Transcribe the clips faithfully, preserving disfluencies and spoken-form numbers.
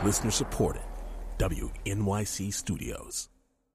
Listener supported. W N Y C Studios.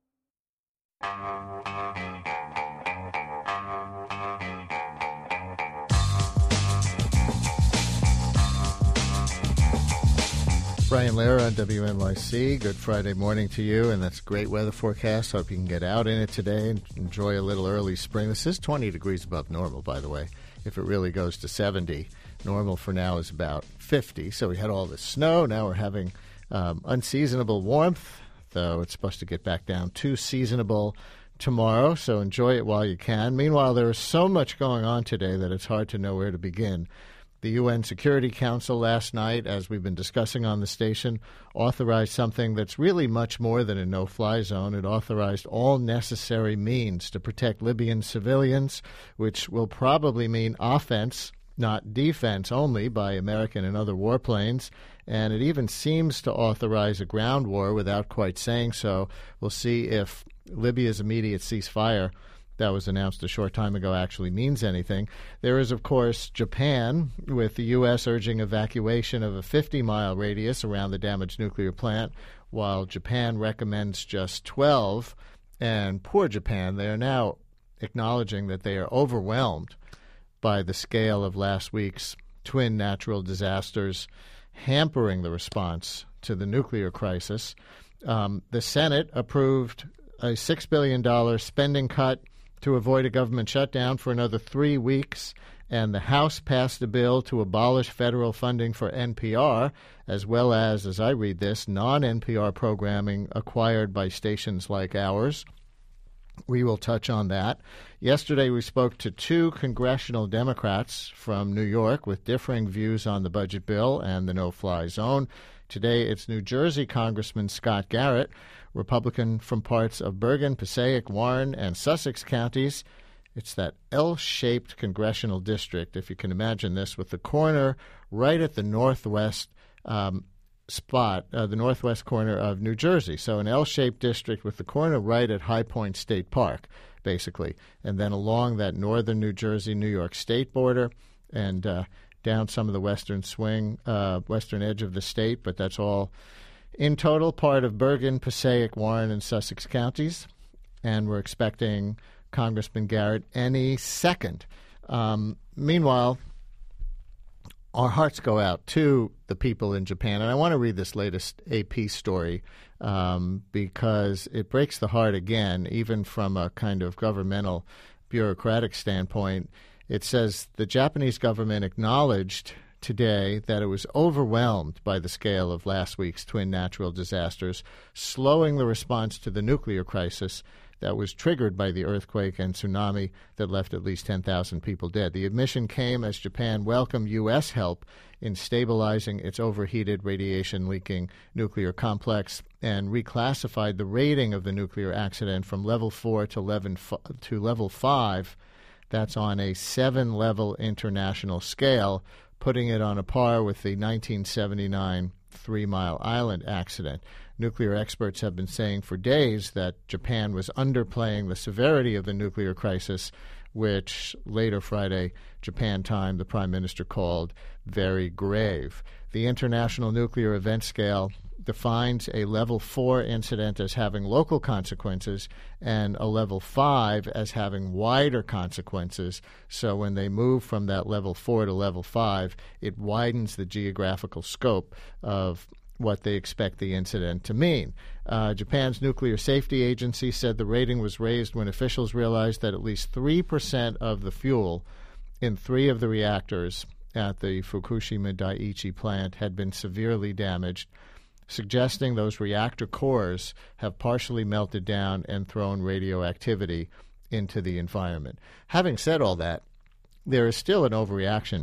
Brian Lehrer on W N Y C. Good Friday morning to you, and that's a great weather forecast. Hope you can get out in it today and enjoy a little early spring. This is twenty degrees above normal, by the way. If it really goes to seventy, normal for now is about fifty. So we had all this snow. Now we're having um, unseasonable warmth, though it's supposed to get back down to seasonable tomorrow. So enjoy it while you can. Meanwhile, there is so much going on today that it's hard to know where to begin. The U N Security Council last night, as we've been discussing on the station, authorized something that's really much more than a no-fly zone. It authorized all necessary means to protect Libyan civilians, which will probably mean offense, not defense only, by American and other warplanes. And it even seems to authorize a ground war without quite saying so. We'll see if Libya's immediate ceasefire that was announced a short time ago actually means anything. There is, of course, Japan, with the U S urging evacuation of a fifty-mile radius around the damaged nuclear plant, while Japan recommends just twelve. And poor Japan, they are now acknowledging that they are overwhelmed by the scale of last week's twin natural disasters, hampering the response to the nuclear crisis. Um, the Senate approved a six billion dollars spending cut to avoid a government shutdown for another three weeks, and the House passed a bill to abolish federal funding for N P R, as well as, as I read this, non-N P R programming acquired by stations like ours. We will touch on that. Yesterday, we spoke to two congressional Democrats from New York with differing views on the budget bill and the no-fly zone. Today, it's New Jersey Congressman Scott Garrett, Republican from parts of Bergen, Passaic, Warren, and Sussex counties. It's that L-shaped congressional district, if you can imagine this, with the corner right at the northwest um, spot, uh, the northwest corner of New Jersey. So an L-shaped district with the corner right at High Point State Park, basically. And then along that northern New Jersey-New York State border and uh, down some of the western swing, uh, western edge of the state, but that's all in total part of Bergen, Passaic, Warren, and Sussex counties. And we're expecting Congressman Garrett any second. Um, meanwhile, our hearts go out to the people in Japan. And I want to read this latest A P story um, because it breaks the heart again, even from a kind of governmental bureaucratic standpoint. It says the Japanese government acknowledged today that it was overwhelmed by the scale of last week's twin natural disasters, slowing the response to the nuclear crisis that was triggered by the earthquake and tsunami that left at least ten thousand people dead. The admission came as Japan welcomed U S help in stabilizing its overheated, radiation-leaking nuclear complex and reclassified the rating of the nuclear accident from level four to level, to level five. That's on a seven-level international scale, putting it on a par with the nineteen seventy-nine Three Mile Island accident. Nuclear experts have been saying for days that Japan was underplaying the severity of the nuclear crisis, which later Friday, Japan time, the Prime Minister called very grave. The International Nuclear Event Scale defines a level four incident as having local consequences and a level five as having wider consequences. So when they move from that level four to level five, it widens the geographical scope of what they expect the incident to mean. Uh, Japan's Nuclear Safety Agency said the rating was raised when officials realized that at least three percent of the fuel in three of the reactors at the Fukushima Daiichi plant had been severely damaged, suggesting those reactor cores have partially melted down and thrown radioactivity into the environment. Having said all that, there is still an overreaction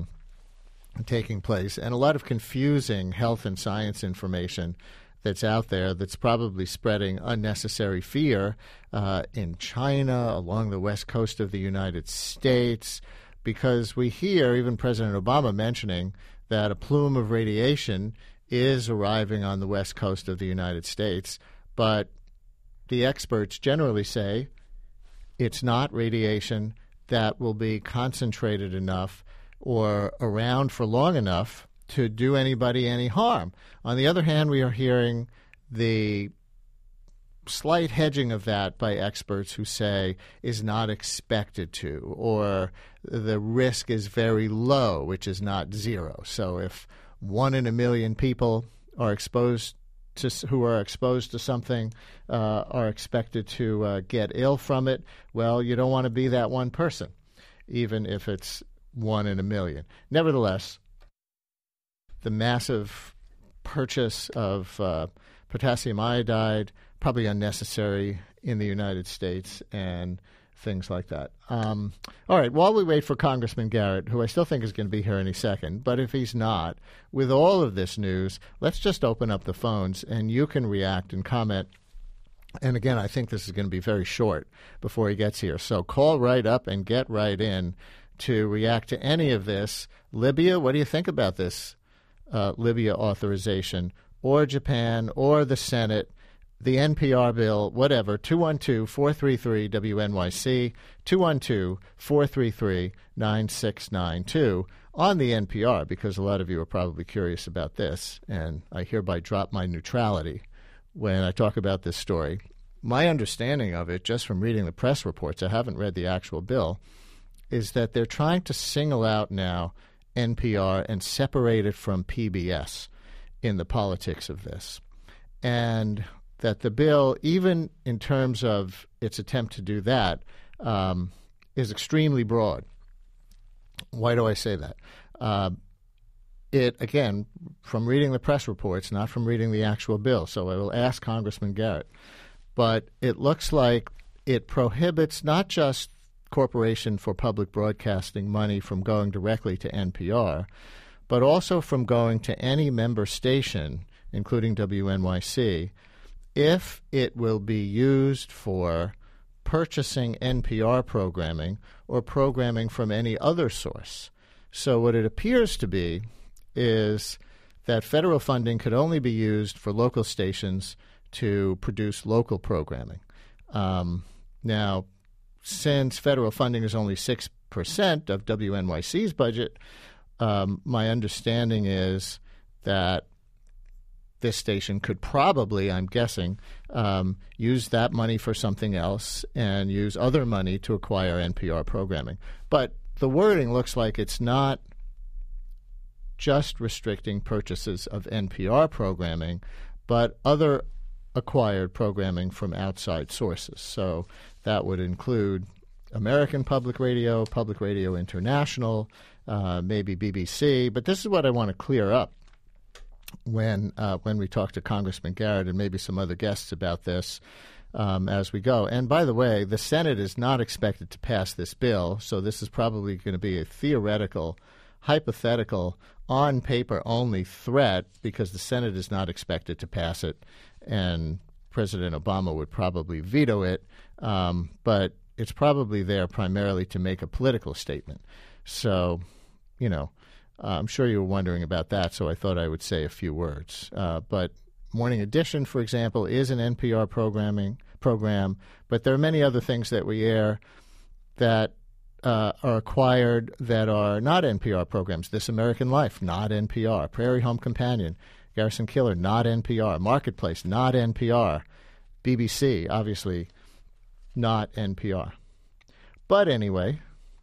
taking place and a lot of confusing health and science information that's out there that's probably spreading unnecessary fear uh, in China, along the west coast of the United States, because we hear even President Obama mentioning that a plume of radiation is arriving on the west coast of the United States, but the experts generally say it's not radiation that will be concentrated enough or around for long enough to do anybody any harm. On the other hand, we are hearing the slight hedging of that by experts who say is not expected to, or the risk is very low, which is not zero. So if one in a million people are exposed to, who are exposed to something uh, are expected to uh, get ill from it, well, you don't want to be that one person, even if it's one in a million. Nevertheless, the massive purchase of uh, potassium iodide, probably unnecessary in the United States, and things like that. Um, all right, while we wait for Congressman Garrett, who I still think is going to be here any second, but if he's not, with all of this news, let's just open up the phones, and you can react and comment. And again, I think this is going to be very short before he gets here. So call right up and get right in to react to any of this. Libya, what do you think about this uh, Libya authorization, or Japan, or the Senate, the N P R bill, whatever? Two one two, four three three, W N Y C, two one two, four three three, nine six nine two on the N P R, because a lot of you are probably curious about this, and I hereby drop my neutrality when I talk about this story. My understanding of it, just from reading the press reports, I haven't read the actual bill, is that they're trying to single out now N P R and separate it from P B S in the politics of this. And that the bill, even in terms of its attempt to do that, um, is extremely broad. Why do I say that? Uh, it, again, from reading the press reports, not from reading the actual bill, so I will ask Congressman Garrett, but it looks like it prohibits not just Corporation for Public Broadcasting money from going directly to N P R, but also from going to any member station, including W N Y C, if it will be used for purchasing N P R programming or programming from any other source. So what it appears to be is that federal funding could only be used for local stations to produce local programming. Um, now, since federal funding is only six percent of W N Y C's budget, um, my understanding is that this station could probably, I'm guessing, um, use that money for something else and use other money to acquire N P R programming. But the wording looks like it's not just restricting purchases of N P R programming, but other acquired programming from outside sources. So that would include American Public Radio, Public Radio International, uh, maybe B B C. But this is what I want to clear up when uh, when we talk to Congressman Garrett and maybe some other guests about this um, as we go. And by the way, the Senate is not expected to pass this bill, so this is probably going to be a theoretical, hypothetical, on-paper only threat, because the Senate is not expected to pass it, and President Obama would probably veto it, um, but it's probably there primarily to make a political statement. So, you know, Uh, I'm sure you were wondering about that, so I thought I would say a few words. Uh, but Morning Edition, for example, is an N P R programming program, but there are many other things that we air that uh, are acquired that are not N P R programs. This American Life, not N P R. Prairie Home Companion, Garrison Killer, not N P R. Marketplace, not N P R. B B C, obviously, not N P R. But anyway,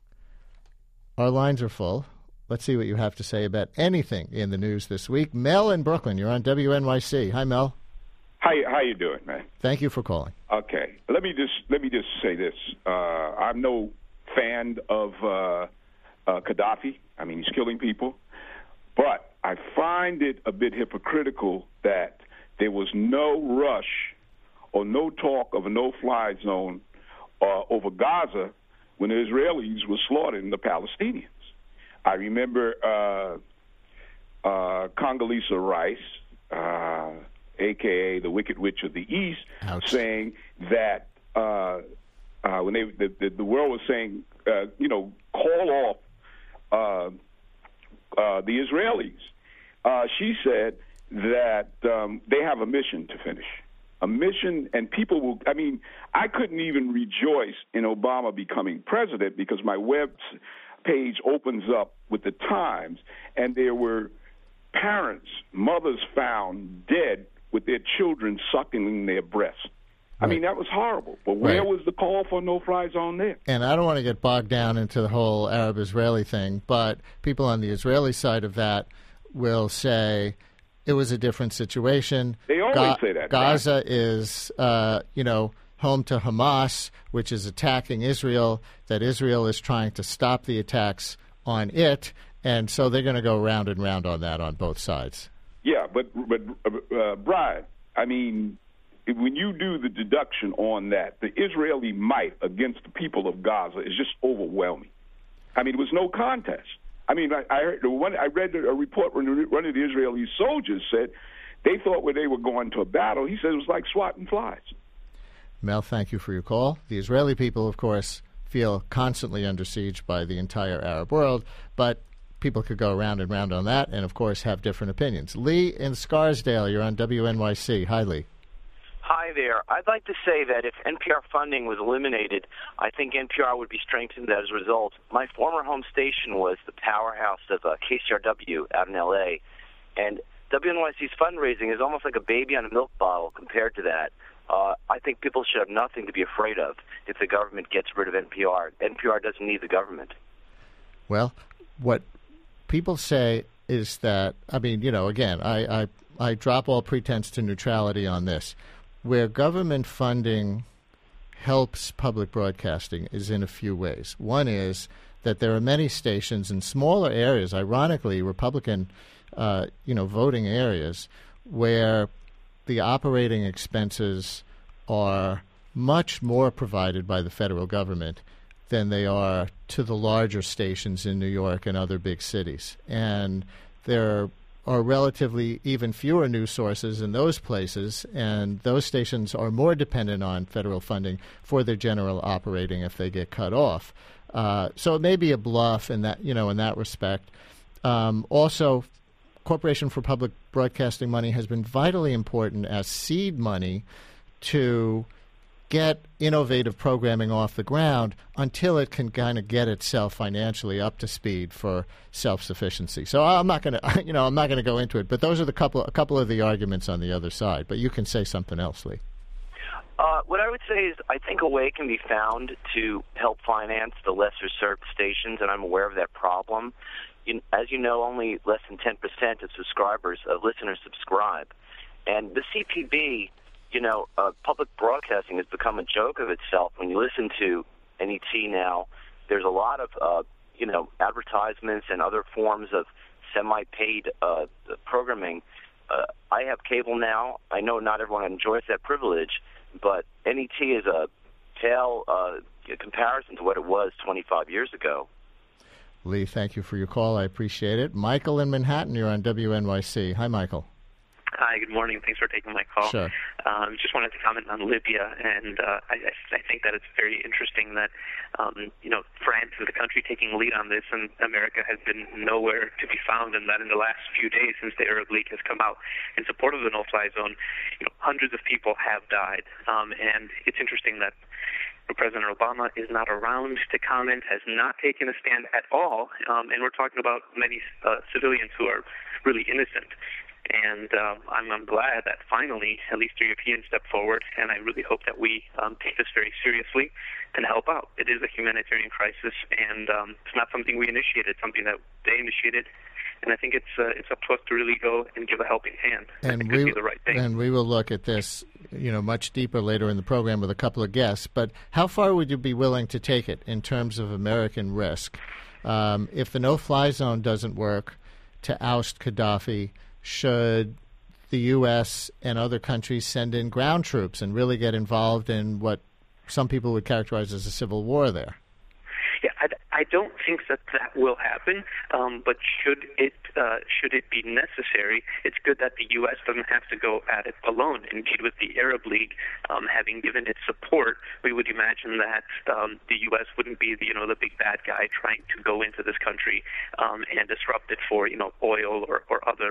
our lines are full. Let's see what you have to say about anything in the news this week. Mel in Brooklyn, you're on W N Y C. Hi, Mel. How how you doing, man? Thank you for calling. Okay, let me just let me just say this. Uh, I'm no fan of uh, uh, Gaddafi. I mean, he's killing people, but I find it a bit hypocritical that there was no rush or no talk of a no-fly zone uh, over Gaza when the Israelis were slaughtering the Palestinians. I remember uh, uh, Condoleezza Rice, uh, a k a the Wicked Witch of the East, Ouch. saying that uh, uh, when they the, the, the world was saying, uh, you know, call off uh, uh, the Israelis, uh, she said that um, they have a mission to finish. A mission, and people will, I mean, I couldn't even rejoice in Obama becoming president because my web page opens up with the Times, and there were parents, mothers found dead with their children suckling their breasts. I mean, that was horrible. But where Right. was the call for no-fly zone there? And I don't want to get bogged down into the whole Arab-Israeli thing, but people on the Israeli side of that will say it was a different situation. They always Ga- say that. Gaza is, uh, you know, home to Hamas, which is attacking Israel, that Israel is trying to stop the attacks on it, and so they're going to go round and round on that on both sides. Yeah, but, but uh, Brian, I mean, when you do the deduction on that, the Israeli might against the people of Gaza is just overwhelming. I mean, it was no contest. I mean, I, I, heard the one, I read a report when one of the Israeli soldiers said they thought when they were going to a battle, he said it was like swatting flies. Mel, thank you for your call. The Israeli people, of course, feel constantly under siege by the entire Arab world, but people could go round and round on that and, of course, have different opinions. Lee in Scarsdale, you're on W N Y C. Hi, Lee. Hi there. I'd like to say that if N P R funding was eliminated, I think N P R would be strengthened as a result. My former home station was the powerhouse of uh, K C R W out in L A, and W N Y C's fundraising is almost like a baby on a milk bottle compared to that. Uh, I think people should have nothing to be afraid of if the government gets rid of N P R. N P R doesn't need the government. Well, what people say is that, I mean, you know, again, I, I, I drop all pretense to neutrality on this. Where government funding helps public broadcasting is in a few ways. One is that there are many stations in smaller areas, ironically, Republican, uh, you know, voting areas, where the operating expenses are much more provided by the federal government than they are to the larger stations in New York and other big cities. And there are relatively even fewer news sources in those places, and those stations are more dependent on federal funding for their general operating if they get cut off. Uh, so it may be a bluff in that, you know, in that respect. Um, also, Corporation for Public Broadcasting money has been vitally important as seed money to get innovative programming off the ground until it can kind of get itself financially up to speed for self-sufficiency. So I'm not going to, you know, I'm not going to go into it. But those are the couple, a couple of the arguments on the other side. But you can say something else, Lee. Uh, what I would say is I think a way can be found to help finance the lesser served stations, and I'm aware of that problem. You, as you know, only less than ten percent of subscribers, of listeners subscribe. And the C P B, you know, uh, public broadcasting has become a joke of itself. When you listen to N E T now, there's a lot of, uh, you know, advertisements and other forms of semi-paid uh, programming. Uh, I have cable now. I know not everyone enjoys that privilege, but N E T is a pale uh, comparison to what it was twenty-five years ago. Lee, thank you for your call. I appreciate it. Michael in Manhattan, you're on W N Y C. Hi, Michael. Hi, good morning. Thanks for taking my call. Sure. Um, just wanted to comment on Libya, and uh, I, I think that it's very interesting that, um, you know, France is the country taking lead on this, and America has been nowhere to be found, and that in the last few days since the Arab League has come out in support of the no-fly zone, you know, hundreds of people have died. Um, and it's interesting that President Obama is not around to comment, has not taken a stand at all, um, and we're talking about many uh, civilians who are really innocent. And uh, I'm, I'm glad that finally at least the Europeans stepped forward, and I really hope that we um, take this very seriously and help out. It is a humanitarian crisis, and um, it's not something we initiated, it's something that they initiated, and I think it's uh, it's up to us to really go and give a helping hand. And it we could be the right thing. And we will look at this, you know, much deeper later in the program with a couple of guests. But how far would you be willing to take it in terms of American risk? Um, if the no-fly zone doesn't work to oust Gaddafi, should the U S and other countries send in ground troops and really get involved in what some people would characterize as a civil war there? Yeah, I, I don't think that that will happen, um, but should it uh, should it be necessary, it's good that the U S doesn't have to go at it alone. Indeed, with the Arab League um, having given its support, we would imagine that um, the U S wouldn't be the, you know, the big bad guy trying to go into this country um, and disrupt it for, you know, oil or, or other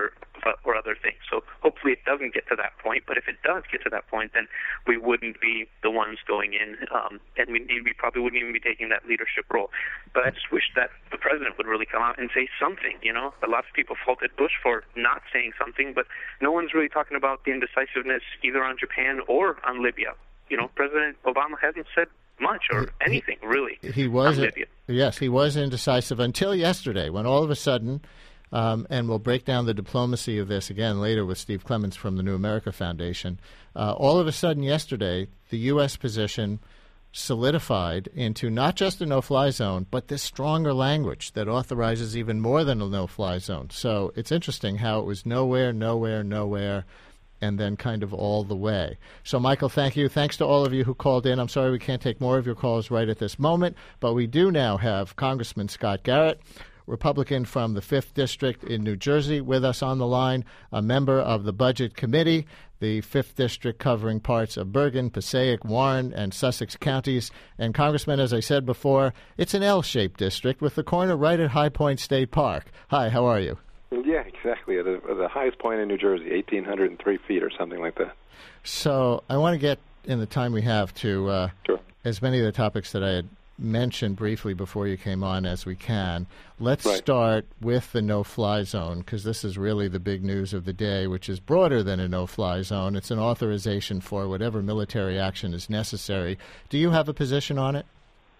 or other things. So hopefully it doesn't get to that point. But if it does get to that point, then we wouldn't be the ones going in, um, and we, we probably wouldn't even be taking that leadership role. But I just wish that the president would really come out and say something. You know, a lot of people faulted Bush for not saying something, but no one's really talking about the indecisiveness either on Japan or on Libya. You know, President Obama hasn't said much or anything, really, he was, on Libya. Yes, he was indecisive until yesterday, when all of a sudden, um, and we'll break down the diplomacy of this again later with Steve Clements from the New America Foundation, uh, all of a sudden yesterday, the U S position solidified into not just a no-fly zone, but this stronger language that authorizes even more than a no-fly zone. So it's interesting how it was nowhere, nowhere, nowhere, and then kind of all the way. So, Michael, thank you. Thanks to all of you who called in. I'm sorry we can't take more of your calls right at this moment, but we do now have Congressman Scott Garrett, Republican from the fifth District in New Jersey, with us on the line, a member of the Budget Committee, the fifth District covering parts of Bergen, Passaic, Warren, and Sussex counties. And, Congressman, as I said before, it's an L-shaped district with the corner right at High Point State Park. Hi, how are you? Yeah, exactly. At the, at the highest point in New Jersey, eighteen hundred three feet or something like that. So I want to get, in the time we have, to uh, sure. as many of the topics that I had mentioned briefly before you came on as we can. Let's right. start with the no-fly zone, because this is really the big news of the day, which is broader than a no-fly zone. It's an authorization for whatever military action is necessary. Do you have a position on it?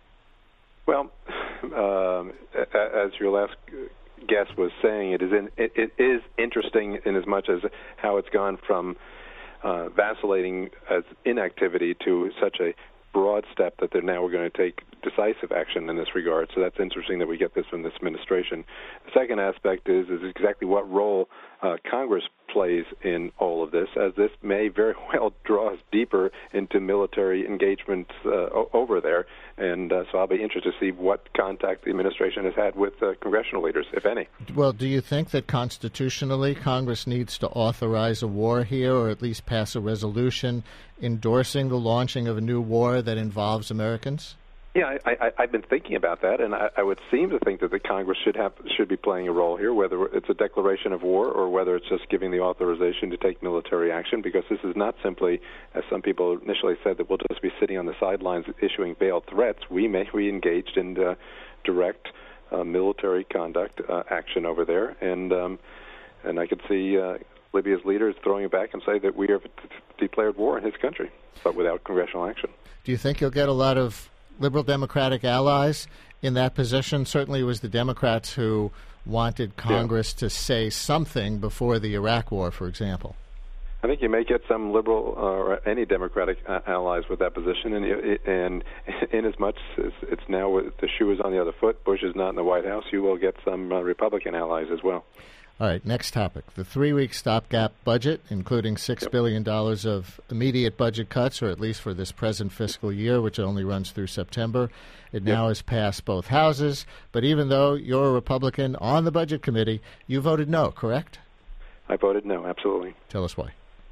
Well, um, as your last guest was saying, it is in, it, it is interesting in as much as how it's gone from uh, vacillating as inactivity to such a broad step that they're now we're going to take decisive action in this regard. So that's interesting that we get this from this administration. The second aspect is is exactly what role uh, Congress plays in all of this, as this may very well draw us deeper into military engagements uh, o- over there. And uh, so I'll be interested to see what contact the administration has had with uh, congressional leaders, if any. Well, do you think that constitutionally Congress needs to authorize a war here, or at least pass a resolution endorsing the launching of a new war that involves Americans? Yeah, I, I, I've been thinking about that, and I, I would seem to think that the Congress should have should be playing a role here, whether it's a declaration of war or whether it's just giving the authorization to take military action, because this is not simply, as some people initially said, that we'll just be sitting on the sidelines issuing veiled threats. We may be engaged in uh, direct uh, military conduct uh, action over there, and um, and I could see uh, Libya's leaders throwing it back and say that we have declared war in his country, but without congressional action. Do you think you'll get a lot of liberal Democratic allies in that position? Certainly it was the Democrats who wanted Congress yeah. to say something before the Iraq War, for example. I think you may get some liberal or any Democratic uh, allies with that position, and and in as much as it's now the shoe is on the other foot, Bush is not in the White House, you will get some uh, Republican allies as well. All right, next topic. The three-week stopgap budget, including six billion dollars of immediate budget cuts, or at least for this present fiscal year, which only runs through September. It yep. now has passed both houses, but even though you're a Republican on the Budget Committee, you voted no, correct? I voted no, absolutely. Tell us why.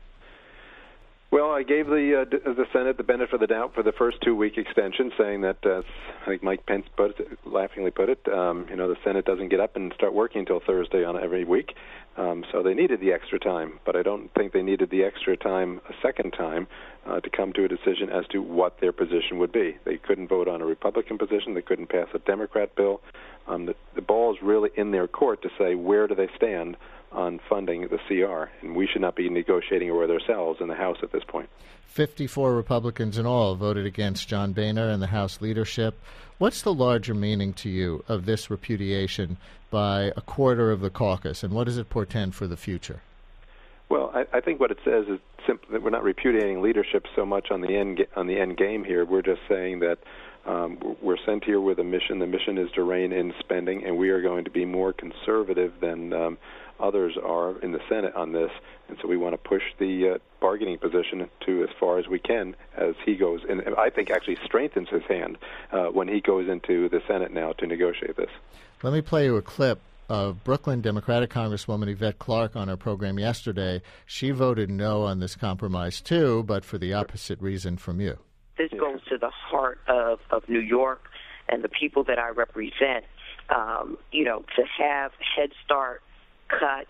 Well, I gave the uh, the Senate the benefit of the doubt for the first two-week extension, saying that, uh, I think Mike Pence put it, laughingly put it, um, you know, the Senate doesn't get up and start working until Thursday on every week, um, so they needed the extra time. But I don't think they needed the extra time a second time uh, to come to a decision as to what their position would be. They couldn't vote on a Republican position. They couldn't pass a Democrat bill. Um, the, the ball is really in their court to say where do they stand on funding the C R, and we should not be negotiating with ourselves in the House at this point. fifty-four Republicans in all voted against John Boehner and the House leadership. What's the larger meaning to you of this repudiation by a quarter of the caucus, and what does it portend for the future? Well, I, I think what it says is simply that we're not repudiating leadership so much on the end on the end game here. We're just saying that um, we're sent here with a mission. The mission is to rein in spending, and we are going to be more conservative than um, others are in the Senate on this, and so we want to push the uh, bargaining position to as far as we can as he goes, and I think actually strengthens his hand uh, when he goes into the Senate now to negotiate this. Let me play you a clip of Brooklyn Democratic Congresswoman Yvette Clarke on our program yesterday. She voted no on this compromise too, but for the opposite reason from you. This goes to the heart of, of New York and the people that I represent. Um, you know, to have Head Start cut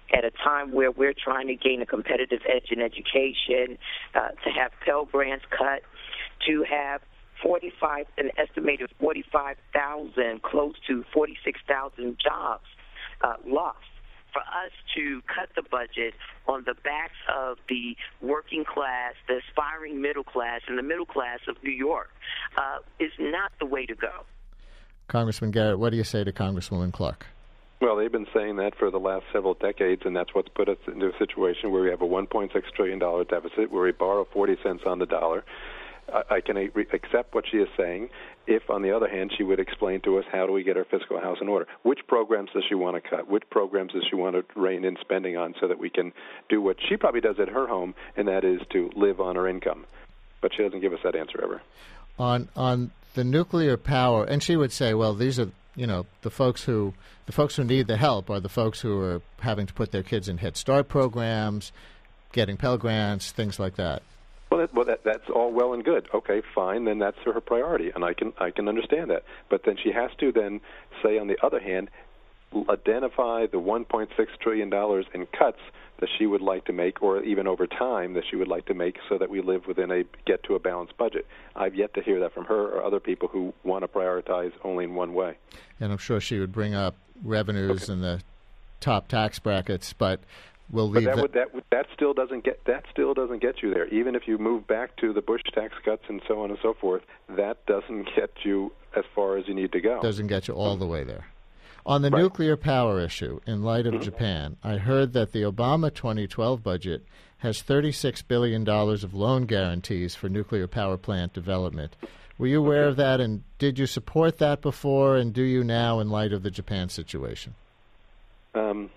at a time where we're trying to gain a competitive edge in education, uh, to have Pell Grants cut, to have forty-five, an estimated forty-five thousand, close to forty-six thousand jobs uh, lost. For us to cut the budget on the backs of the working class, the aspiring middle class, and the middle class of New York uh, is not the way to go. Congressman Garrett, what do you say to Congresswoman Clark? Well, they've been saying that for the last several decades, and that's what's put us into a situation where we have a one point six trillion dollars deficit, where we borrow forty cents on the dollar. I can accept what she is saying if, on the other hand, she would explain to us how do we get our fiscal house in order. Which programs does she want to cut? Which programs does she want to rein in spending on so that we can do what she probably does at her home, and that is to live on her income? But she doesn't give us that answer ever. On on the nuclear power, and she would say, well, these are, you know, the folks who the folks who need the help are the folks who are having to put their kids in Head Start programs, getting Pell Grants, things like that. Well, that, well that, that's all well and good. Okay, fine, then that's her priority, and I can I can understand that. But then she has to then say, on the other hand, identify the one point six trillion dollars in cuts that she would like to make, or even over time that she would like to make, so that we live within a get to a balanced budget. I've yet to hear that from her or other people who want to prioritize only in one way. And I'm sure she would bring up revenues okay. in the top tax brackets, but we'll but leave that, would, that that still doesn't get that still doesn't get you there. Even if you move back to the Bush tax cuts and so on and so forth, that doesn't get you as far as you need to go. Doesn't get you all the way there. On the right. nuclear power issue, in light of mm-hmm. Japan, I heard that the Obama twenty twelve budget has thirty-six billion dollars of loan guarantees for nuclear power plant development. Were you aware okay. of that, and did you support that before, and do you now in light of the Japan situation? Um.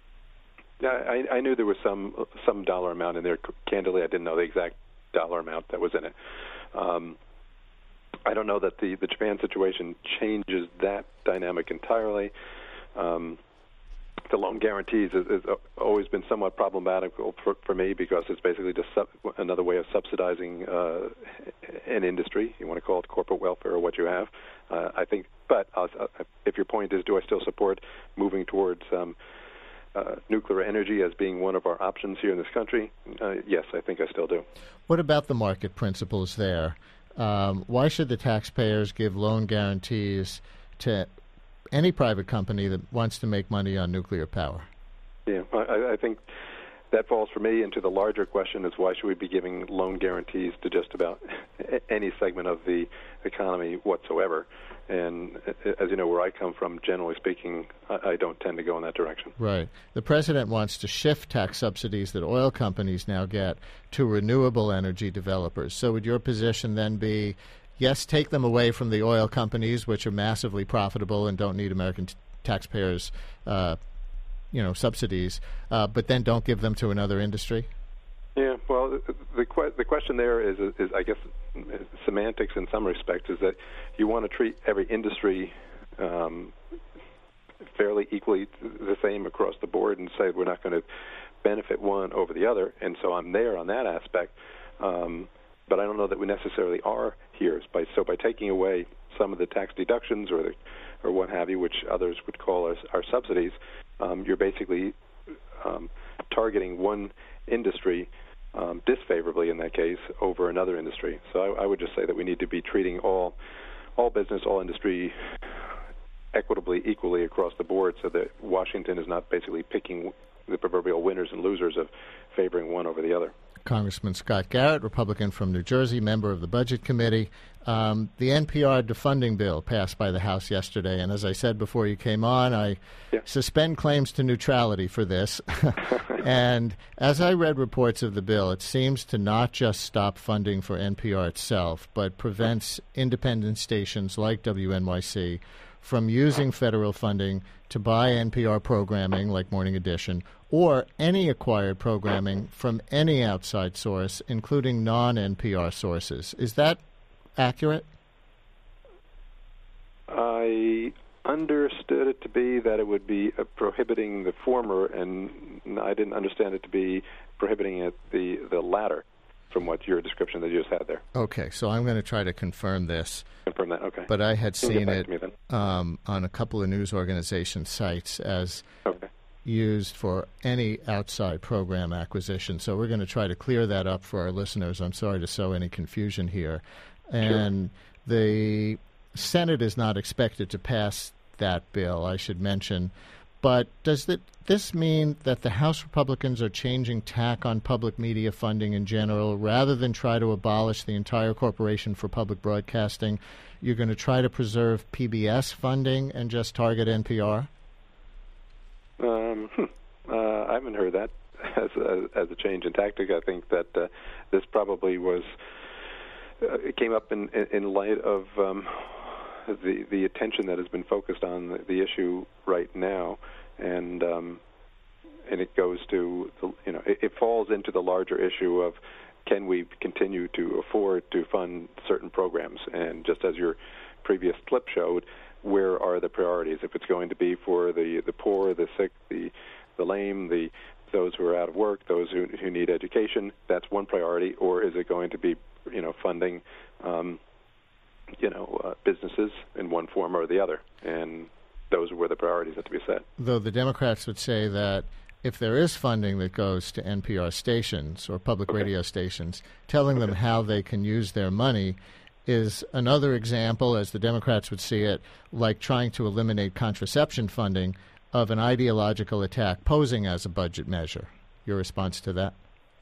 I, I knew there was some some dollar amount in there. Candidly, I didn't know the exact dollar amount that was in it. Um, I don't know that the, the Japan situation changes that dynamic entirely. Um, the loan guarantees has, has always been somewhat problematic for, for me because it's basically just sub, another way of subsidizing uh, an industry. You want to call it corporate welfare or what you have. Uh, I think, but uh, if your point is, do I still support moving towards um, Uh, nuclear energy as being one of our options here in this country? Uh, yes, I think I still do. What about the market principles there? Um, why should the taxpayers give loan guarantees to any private company that wants to make money on nuclear power? Yeah, I, I think that falls for me into the larger question is why should we be giving loan guarantees to just about any segment of the economy whatsoever? And as you know, where I come from, generally speaking, I don't tend to go in that direction. Right. The president wants to shift tax subsidies that oil companies now get to renewable energy developers. So would your position then be, yes, take them away from the oil companies, which are massively profitable and don't need American t- taxpayers' uh, you know, subsidies, uh, but then don't give them to another industry? Yeah, well, the the, que- the question there is, is, is, I guess, semantics in some respects, is that you want to treat every industry um, fairly equally the same across the board and say we're not going to benefit one over the other, and so I'm there on that aspect. Um, but I don't know that we necessarily are here. By, so by taking away some of the tax deductions or the, or what have you, which others would call our, our subsidies, um, you're basically um, targeting one industry um, disfavorably in that case over another industry. So I, I would just say that we need to be treating all all business, all industry equitably, equally across the board so that Washington is not basically picking the proverbial winners and losers of favoring one over the other. Congressman Scott Garrett, Republican from New Jersey, member of the Budget Committee. Um, the N P R defunding bill passed by the House yesterday, and as I said before you came on, I yeah. suspend claims to neutrality for this. And as I read reports of the bill, it seems to not just stop funding for N P R itself, but prevents independent stations like W N Y C from using federal funding to buy N P R programming like Morning Edition or any acquired programming from any outside source, including non-N P R sources. Is that accurate? I understood it to be that it would be uh, prohibiting the former, and I didn't understand it to be prohibiting it the, the latter from what your description that you just had there. Okay, so I'm going to try to confirm this. Confirm that, okay. But I had seen it me, um, on a couple of news organization sites as okay. used for any outside program acquisition. So we're going to try to clear that up for our listeners. I'm sorry to sow any confusion here. And sure. The Senate is not expected to pass that bill, I should mention. But does that, this mean that the House Republicans are changing tack on public media funding in general? Rather than try to abolish the entire Corporation for Public Broadcasting, you're going to try to preserve P B S funding and just target N P R? Um, uh, I haven't heard that as a, as a change in tactic. I think that uh, this probably was, uh, it came up in, in, in light of um, the the attention that has been focused on the, the issue right now, and um, and it goes to, the, you know, it, it falls into the larger issue of, can we continue to afford to fund certain programs? And just as your previous clip showed, where are the priorities? If it's going to be for the, the poor, the sick, the the lame, the those who are out of work, those who who need education, that's one priority. Or is it going to be, you know, funding, um, you know, uh, businesses in one form or the other? And those are where the priorities have to be set. Though the Democrats would say that if there is funding that goes to N P R stations or public okay. radio stations, telling okay. them how they can use their money is another example, as the Democrats would see it, like trying to eliminate contraception funding, of an ideological attack posing as a budget measure. Your response to that?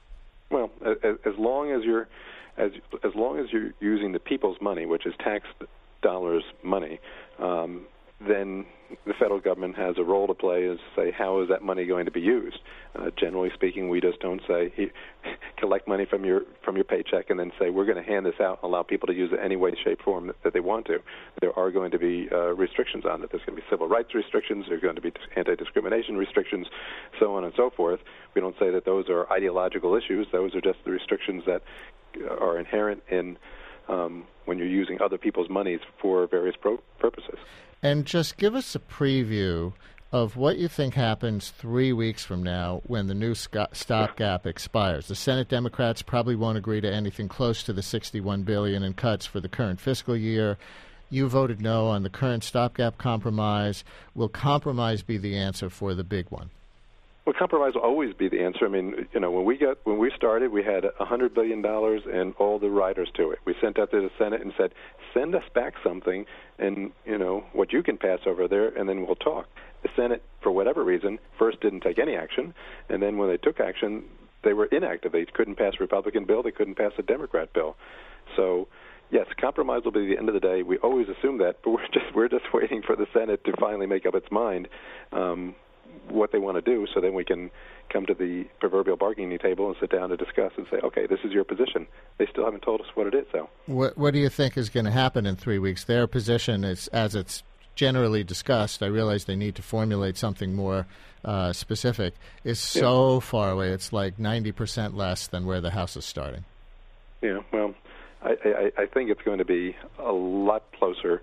Well, as, as long as you're as as long as you're using the people's money, which is tax dollars money, um, then the federal government has a role to play as say, how is that money going to be used? Uh, generally speaking, we just don't say, he, collect money from your from your paycheck and then say, we're going to hand this out and allow people to use it any way, shape, form that, that they want to. There are going to be uh, restrictions on it. There's going to be civil rights restrictions. There's going to be anti-discrimination restrictions, so on and so forth. We don't say that those are ideological issues. Those are just the restrictions that are inherent in um, when you're using other people's monies for various pro- purposes. And just give us a preview of what you think happens three weeks from now when the new stopgap expires. The Senate Democrats probably won't agree to anything close to the sixty-one billion dollars in cuts for the current fiscal year. You voted no on the current stopgap compromise. Will compromise be the answer for the big one? Well, compromise will always be the answer. I mean, you know, when we got when we started, we had one hundred billion dollars and all the riders to it. We sent that to the Senate and said, send us back something, and, you know, what you can pass over there, and then we'll talk. The Senate, for whatever reason, first didn't take any action, and then when they took action, they were inactive. They couldn't pass a Republican bill. They couldn't pass a Democrat bill. So, yes, compromise will be the end of the day. We always assume that, but we're just we're just waiting for the Senate to finally make up its mind um, what they want to do, so then we can come to the proverbial bargaining table and sit down to discuss and say, okay, this is your position. They still haven't told us what it is, though. What, what do you think is going to happen in three weeks? Their position is, as it's generally discussed, I realize they need to formulate something more uh, specific, is so yeah. far away. It's like ninety percent less than where the House is starting. Yeah, well, I, I, I think it's going to be a lot closer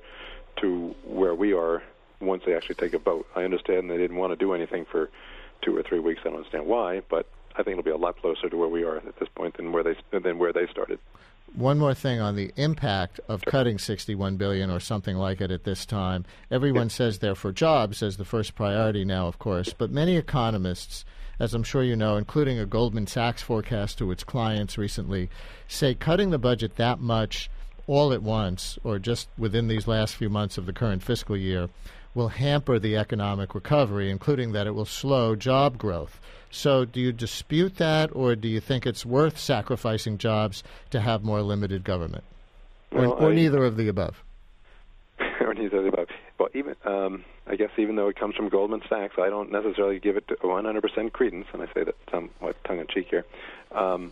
to where we are once they actually take a vote. I understand they didn't want to do anything for two or three weeks. I don't understand why, but I think it'll be a lot closer to where we are at this point than where they than where they started. One more thing on the impact of cutting sixty-one billion dollars or something like it at this time. Everyone yeah. says they're for jobs as the first priority now, of course, but many economists, as I'm sure you know, including a Goldman Sachs forecast to its clients recently, say cutting the budget that much all at once or just within these last few months of the current fiscal year will hamper the economic recovery, including that it will slow job growth. So do you dispute that, or do you think it's worth sacrificing jobs to have more limited government? Or, well, or I, neither of the above? Or neither of the above. Well, even um, I guess even though it comes from Goldman Sachs, I don't necessarily give it one hundred percent credence, and I say that somewhat tongue-in-cheek here. Um,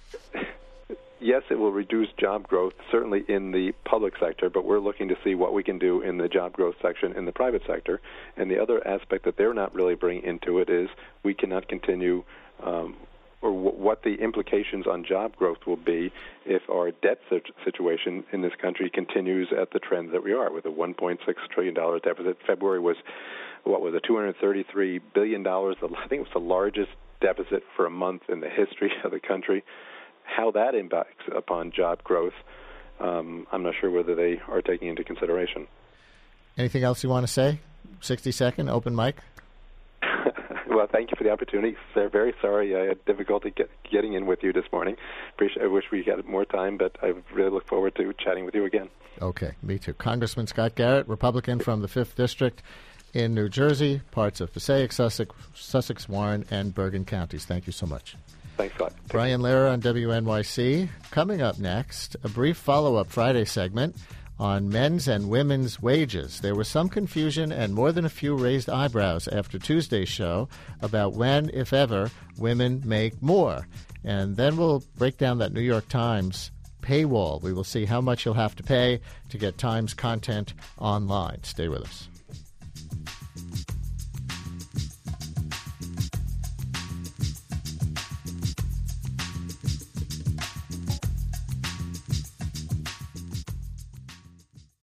Yes, it will reduce job growth, certainly in the public sector, but we're looking to see what we can do in the job growth section in the private sector. And the other aspect that they're not really bringing into it is we cannot continue, um, or w- what the implications on job growth will be if our debt situation in this country continues at the trend that we are, with a one point six trillion dollars deficit. February was, what was it, two hundred thirty-three billion dollars. I think it was the largest deficit for a month in the history of the country. How that impacts upon job growth, um, I'm not sure whether they are taking into consideration. Anything else you want to say? sixty second, open mic. Well, thank you for the opportunity. They're very sorry I had difficulty get, getting in with you this morning. Appreciate, I wish we had more time, but I really look forward to chatting with you again. Okay, me too. Congressman Scott Garrett, Republican from the fifth District in New Jersey, parts of Passaic, Sussex, Sussex, Warren, and Bergen counties. Thank you so much. Thanks a lot. Brian Lehrer on W N Y C. Coming up next, a brief follow-up Friday segment on men's and women's wages. There was some confusion and more than a few raised eyebrows after Tuesday's show about when, if ever, women make more. And then we'll break down that New York Times paywall. We will see how much you'll have to pay to get Times content online. Stay with us.